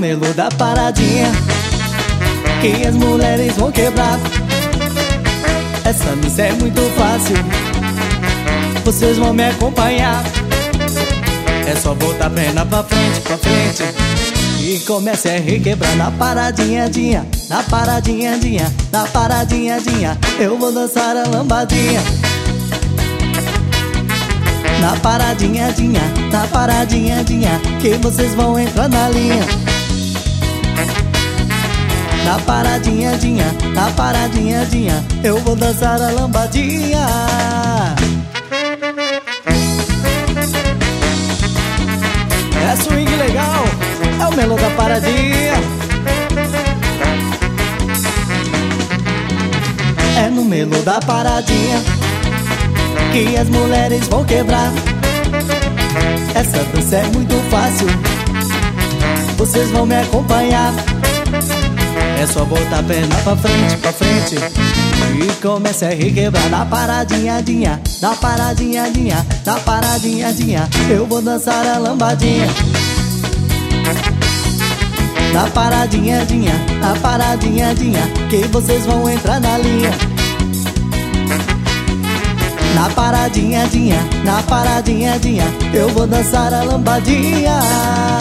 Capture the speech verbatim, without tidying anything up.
melo da paradinha que as mulheres vão quebrar. Essa missa é muito fácil, vocês vão me acompanhar. É só botar a perna pra frente, pra frente, e comece a requebrar na paradinha, dinha, na paradinha, dinha, na paradinha, dinha. Eu vou dançar a lambadinha. Na paradinha, dinha, na paradinha, dinha, que vocês vão entrar na linha. Na paradinha, dinha, na paradinha, dinha, eu vou dançar a lambadinha. É swing legal, é o melo da paradinha. É no melo da paradinha que as mulheres vão quebrar. Essa dança é muito fácil, vocês vão me acompanhar. É só botar a perna pra frente, pra frente, e comece a requebrar na paradinha, dinha, na paradinha, dinha, na paradinha, dinha. Eu vou dançar a lambadinha. Na paradinha, dinha, na paradinha, dinha, que vocês vão entrar na linha. Na paradinha, dinha, na paradinha, dinha, eu vou dançar a lambadinha.